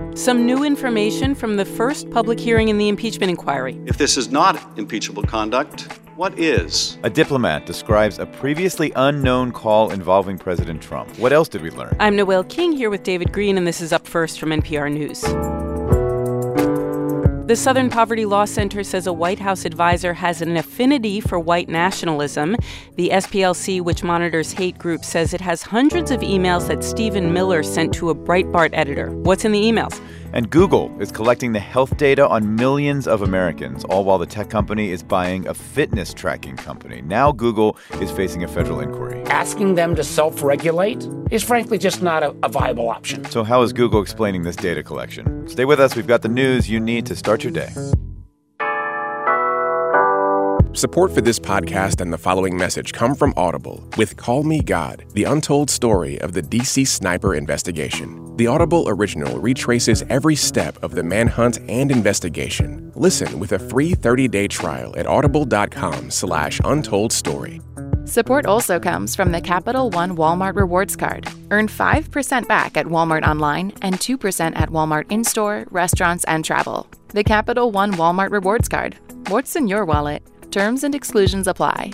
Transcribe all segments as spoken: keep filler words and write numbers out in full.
Some new information from the first public hearing in the impeachment inquiry. If this is not impeachable conduct, what is? A diplomat describes a previously unknown call involving President Trump. What else did we learn? I'm Noelle King here with David Green, and this is Up First from N P R News. The Southern Poverty Law Center says a White House advisor has an affinity for white nationalism. The S P L C, which monitors hate groups, says it has hundreds of emails that Stephen Miller sent to a Breitbart editor. What's in the emails? And Google is collecting the health data on millions of Americans, all while the tech company is buying a fitness tracking company. Now Google is facing a federal inquiry. Asking them to self-regulate is frankly just not a, a viable option. So how is Google explaining this data collection? Stay with us. We've got the news you need to start your day. Support for this podcast and the following message come from Audible with Call Me God, the untold story of the D C sniper investigation. The Audible original retraces every step of the manhunt and investigation. Listen with a free thirty-day trial at audible.com slash untold story. Support also comes from the Capital One Walmart Rewards Card. Earn five percent back at Walmart Online and two percent at Walmart in-store, restaurants, and travel. The Capital One Walmart Rewards Card. What's in your wallet? Terms and exclusions apply.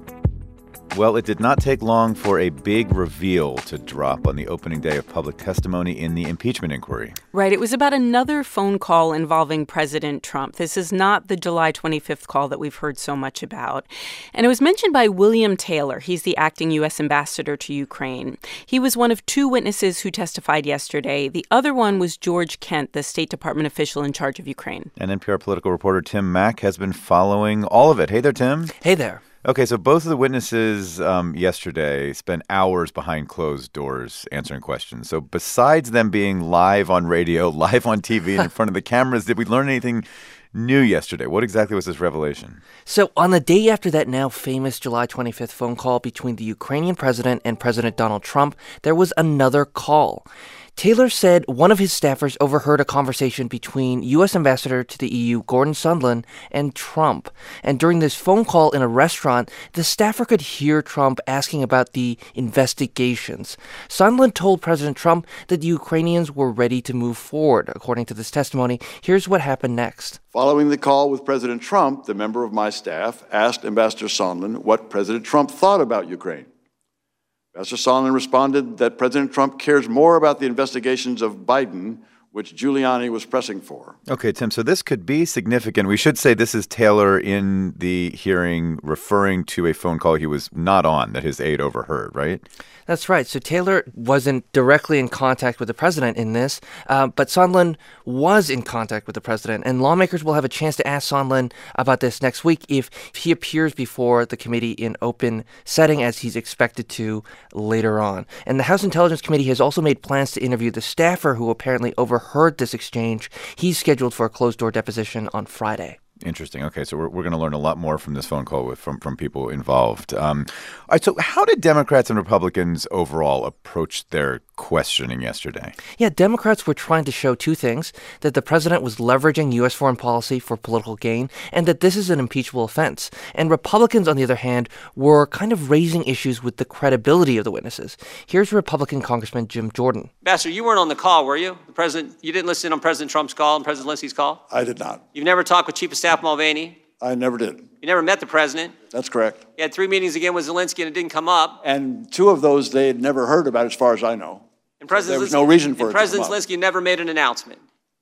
Well, it did not take long for a big reveal to drop on the opening day of public testimony in the impeachment inquiry. Right. It was about another phone call involving President Trump. This is not the July twenty-fifth call that we've heard so much about. And it was mentioned by William Taylor. He's the acting U S ambassador to Ukraine. He was one of two witnesses who testified yesterday. The other one was George Kent, the State Department official in charge of Ukraine. And N P R political reporter Tim Mak has been following all of it. Hey there, Tim. Hey there. Okay, so both of the witnesses um, yesterday spent hours behind closed doors answering questions. So besides them being live on radio, live on T V, and in front of the cameras, did we learn anything new yesterday? What exactly was this revelation? So on the day after that now famous July twenty-fifth phone call between the Ukrainian president and President Donald Trump, there was another call. Taylor said one of his staffers overheard a conversation between U S Ambassador to the E U, Gordon Sondland, and Trump. And during this phone call in a restaurant, the staffer could hear Trump asking about the investigations. Sondland told President Trump that the Ukrainians were ready to move forward. According to this testimony, here's what happened next. Following the call with President Trump, the member of my staff asked Ambassador Sondland what President Trump thought about Ukraine. Ambassador Sondland responded that President Trump cares more about the investigations of Biden, which Giuliani was pressing for. Okay, Tim, so this could be significant. We should say this is Taylor in the hearing referring to a phone call he was not on that his aide overheard, right? That's right. So Taylor wasn't directly in contact with the president in this, uh, but Sondland was in contact with the president. And lawmakers will have a chance to ask Sondland about this next week if he appears before the committee in open setting, as he's expected to later on. And the House Intelligence Committee has also made plans to interview the staffer who apparently overheard this exchange. He's scheduled for a closed-door deposition on Friday. Interesting. Okay, so we're we're going to learn a lot more from this phone call with from, from people involved. Um, all right, so how did Democrats and Republicans overall approach their questioning yesterday? Yeah, Democrats were trying to show two things, that the president was leveraging U S foreign policy for political gain, and that this is an impeachable offense. And Republicans, on the other hand, were kind of raising issues with the credibility of the witnesses. Here's Republican Congressman Jim Jordan. Ambassador, you weren't on the call, were you? The president, you didn't listen on President Trump's call and President Zelensky's call? I did not. You've never talked with Chief of Staff Mulvaney? I never did. You never met the president? That's correct. You had three meetings again with Zelensky and it didn't come up. And two of those they had never heard about, as far as I know. And President there was Zelensky, no reason for and it President to come up. Zelensky never made an announcement.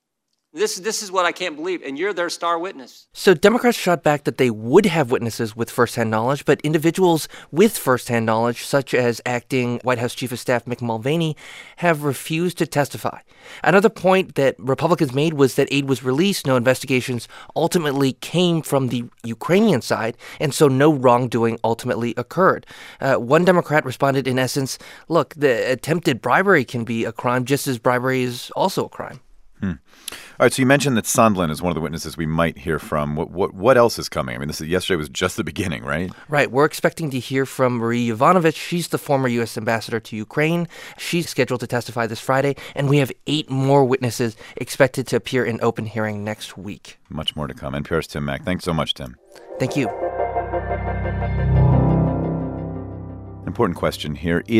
This, this is what I can't believe, and you're their star witness. So Democrats shot back that they would have witnesses with firsthand knowledge, but individuals with firsthand knowledge, such as acting White House Chief of Staff Mick Mulvaney, have refused to testify. Another point that Republicans made was that aid was released, no investigations ultimately came from the Ukrainian side, and so no wrongdoing ultimately occurred. Uh, one Democrat responded in essence, look, the attempted bribery can be a crime just as bribery is also a crime. Hmm. All right, so you mentioned that Sondland is one of the witnesses we might hear from. What what what else is coming? I mean, this is, yesterday was just the beginning, right? Right. We're expecting to hear from Marie Yovanovitch. She's the former U S ambassador to Ukraine. She's scheduled to testify this Friday, and we have eight more witnesses expected to appear in open hearing next week. Much more to come. N P R's Tim Mak. Thanks so much, Tim. Thank you. Important question here. Is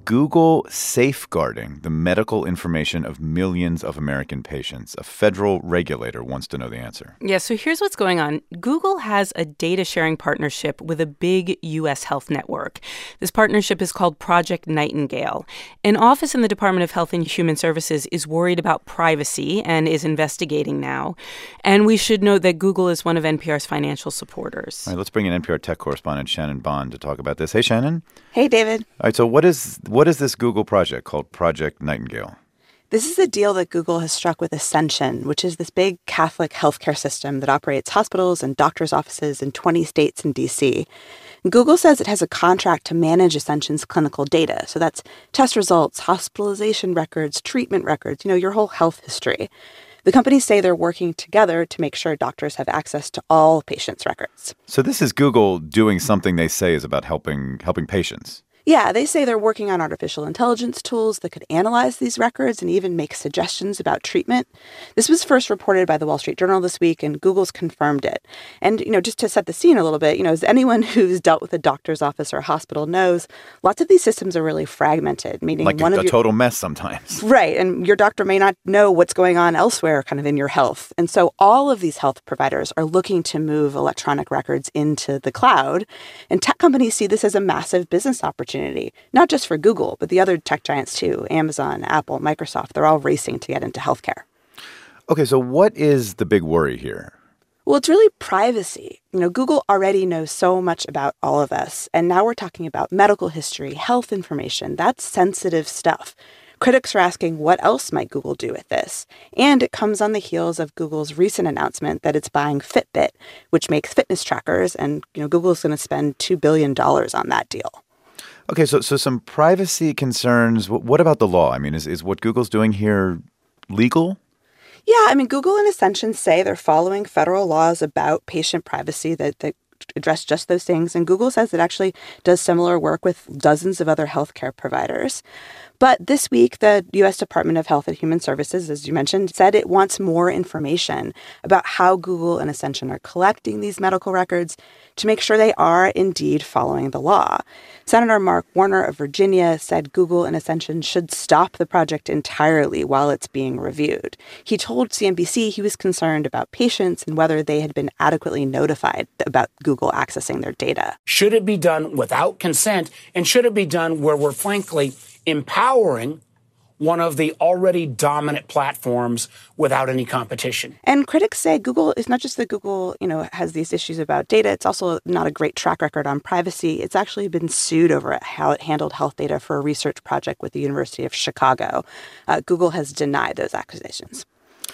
Google safeguarding the medical information of millions of American patients? A federal regulator wants to know the answer. Yeah, so here's what's going on. Google has a data sharing partnership with a big U S health network. This partnership is called Project Nightingale. An office in the Department of Health and Human Services is worried about privacy and is investigating now. And we should note that Google is one of N P R's financial supporters. All right, let's bring in N P R tech correspondent Shannon Bond to talk about this. Hey, Shannon. Hey, David. All right, so what is what is this Google project called Project Nightingale? This is a deal that Google has struck with Ascension, which is this big Catholic healthcare system that operates hospitals and doctors' offices in twenty states and D C. And Google says it has a contract to manage Ascension's clinical data. So that's test results, hospitalization records, treatment records, you know, your whole health history. The companies say they're working together to make sure doctors have access to all patients' records. So this is Google doing something they say is about helping helping patients. Yeah, they say they're working on artificial intelligence tools that could analyze these records and even make suggestions about treatment. This was first reported by the Wall Street Journal this week, and Google's confirmed it. And, you know, just to set the scene a little bit, you know, as anyone who's dealt with a doctor's office or a hospital knows, lots of these systems are really fragmented, meaning like one a, of a your, total mess sometimes. Right, and your doctor may not know what's going on elsewhere kind of in your health. And so all of these health providers are looking to move electronic records into the cloud. And tech companies see this as a massive business opportunity, not just for Google, but the other tech giants too, Amazon, Apple, Microsoft. They're all racing to get into healthcare. Okay, so what is the big worry here? Well, it's really privacy. You know, Google already knows so much about all of us. And now we're talking about medical history, health information. That's sensitive stuff. Critics are asking what else might Google do with this? And it comes on the heels of Google's recent announcement that it's buying Fitbit, which makes fitness trackers. And, you know, Google's going to spend two billion dollars on that deal. Okay, so so some privacy concerns. What about the law? I mean, is, is what Google's doing here legal? Yeah, I mean, Google and Ascension say they're following federal laws about patient privacy that, that address just those things. And Google says it actually does similar work with dozens of other healthcare providers. But this week, the U S Department of Health and Human Services, as you mentioned, said it wants more information about how Google and Ascension are collecting these medical records to make sure they are indeed following the law. Senator Mark Warner of Virginia said Google and Ascension should stop the project entirely while it's being reviewed. He told C N B C he was concerned about patients and whether they had been adequately notified about Google accessing their data. Should it be done without consent? And should it be done where we're frankly empowering one of the already dominant platforms without any competition? And critics say Google is not just that Google, you know, has these issues about data. It's also not a great track record on privacy. It's actually been sued over how it handled health data for a research project with the University of Chicago. Uh, Google has denied those accusations.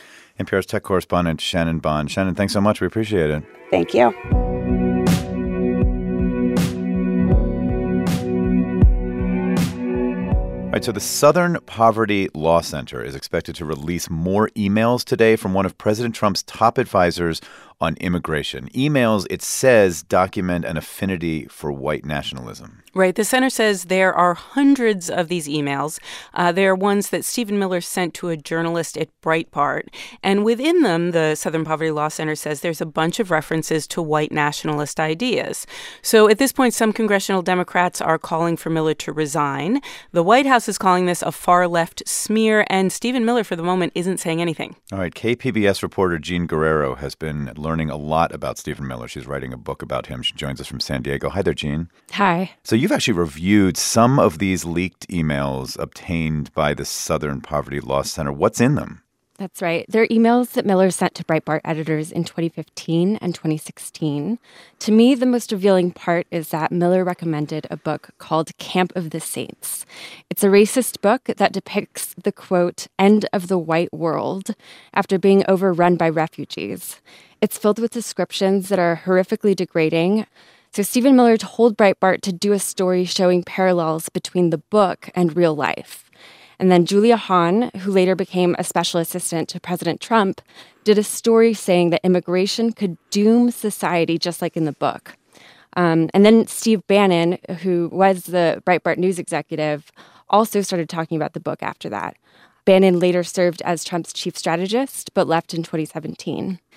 N P R's tech correspondent Shannon Bond. Shannon, thanks so much. We appreciate it. Thank you. All right, so the Southern Poverty Law Center is expected to release more emails today from one of President Trump's top advisors on immigration. Emails, it says, document an affinity for white nationalism. Right. The center says there are hundreds of these emails. Uh, they are ones that Stephen Miller sent to a journalist at Breitbart. And within them, the Southern Poverty Law Center says there's a bunch of references to white nationalist ideas. So at this point, some congressional Democrats are calling for Miller to resign. The White House is calling this a far-left smear, and Stephen Miller, for the moment, isn't saying anything. All right. K P B S reporter Jean Guerrero has been learning a lot about Stephen Miller. She's writing a book about him. She joins us from San Diego. Hi there, Jean. Hi. So you've actually reviewed some of these leaked emails obtained by the Southern Poverty Law Center. What's in them? That's right. They're emails that Miller sent to Breitbart editors in twenty fifteen and twenty sixteen. To me, the most revealing part is that Miller recommended a book called Camp of the Saints. It's a racist book that depicts the, quote, end of the white world after being overrun by refugees. It's filled with descriptions that are horrifically degrading. So Stephen Miller told Breitbart to do a story showing parallels between the book and real life. And then Julia Hahn, who later became a special assistant to President Trump, did a story saying that immigration could doom society just like in the book. Um, and then Steve Bannon, who was the Breitbart news executive, also started talking about the book after that. Bannon later served as Trump's chief strategist, but left in twenty seventeen.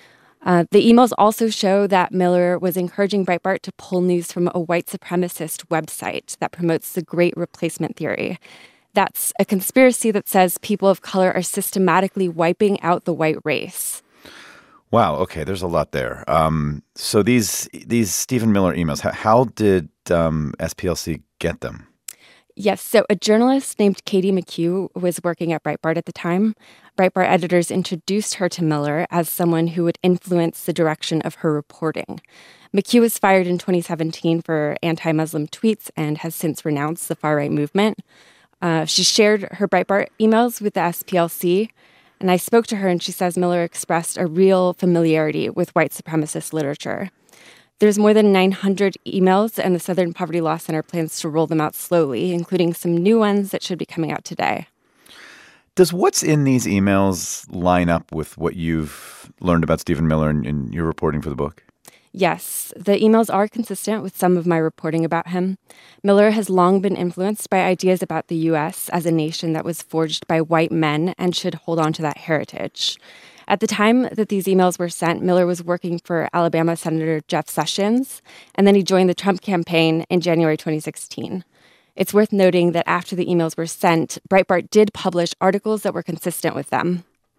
Uh, the emails also show that Miller was encouraging Breitbart to pull news from a white supremacist website that promotes the Great Replacement theory. That's a conspiracy that says people of color are systematically wiping out the white race. Wow. Okay, there's a lot there. Um, so these these Stephen Miller emails, how, how did um, S P L C get them? Yes, so a journalist named Katie McHugh was working at Breitbart at the time. Breitbart editors introduced her to Miller as someone who would influence the direction of her reporting. McHugh was fired in twenty seventeen for anti-Muslim tweets and has since renounced the far-right movement. Uh, she shared her Breitbart emails with the S P L C, and I spoke to her, and she says Miller expressed a real familiarity with white supremacist literature. There's more than nine hundred emails, and the Southern Poverty Law Center plans to roll them out slowly, including some new ones that should be coming out today. Does what's in these emails line up with what you've learned about Stephen Miller in, in your reporting for the book? Yes, the emails are consistent with some of my reporting about him. Miller has long been influenced by ideas about the U S as a nation that was forged by white men and should hold on to that heritage. At the time that these emails were sent, Miller was working for Alabama Senator Jeff Sessions, and then he joined the Trump campaign in January twenty sixteen. It's worth noting that after the emails were sent, Breitbart did publish articles that were consistent with them.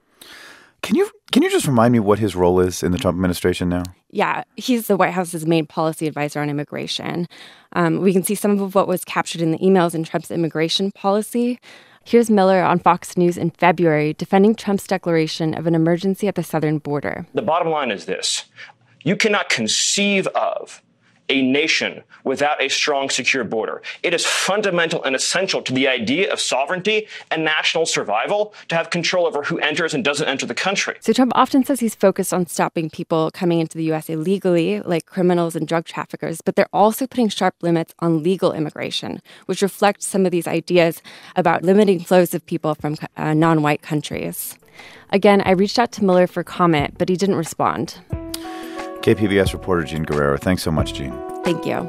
Can you can you just remind me what his role is in the Trump administration now? Yeah, he's the White House's main policy advisor on immigration. Um, we can see some of what was captured in the emails in Trump's immigration policy. Here's Miller on Fox News in February defending Trump's declaration of an emergency at the southern border. The bottom line is this. You cannot conceive of a nation without a strong, secure border. It is fundamental and essential to the idea of sovereignty and national survival to have control over who enters and doesn't enter the country. So Trump often says he's focused on stopping people coming into the U S illegally, like criminals and drug traffickers, but they're also putting sharp limits on legal immigration, which reflects some of these ideas about limiting flows of people from uh, non-white countries. Again, I reached out to Miller for comment, but he didn't respond. K P B S reporter Jean Guerrero. Thanks so much, Jean. Thank you.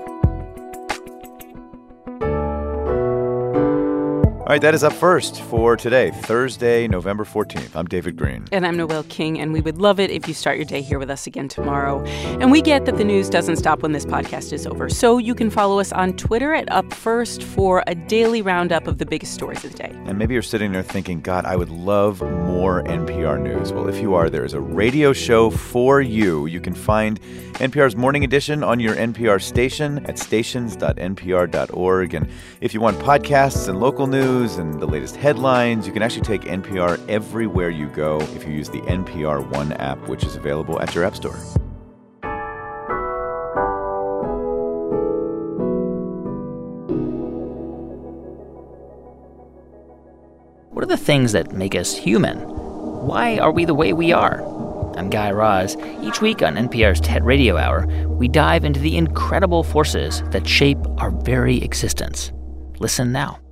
All right, that is Up First for today, Thursday, November fourteenth. I'm David Green. And I'm Noelle King, and we would love it if you start your day here with us again tomorrow. And we get that the news doesn't stop when this podcast is over, so you can follow us on Twitter at Up First for a daily roundup of the biggest stories of the day. And maybe you're sitting there thinking, God, I would love more N P R news. Well, if you are, there is a radio show for you. You can find N P R's Morning Edition on your N P R station at stations dot n p r dot org. And if you want podcasts and local news and the latest headlines, you can actually take N P R everywhere you go if you use the N P R One app, which is available at your app store. What are the things that make us human? Why are we the way we are? I'm Guy Raz. Each week on N P R's TED Radio Hour, we dive into the incredible forces that shape our very existence. Listen now.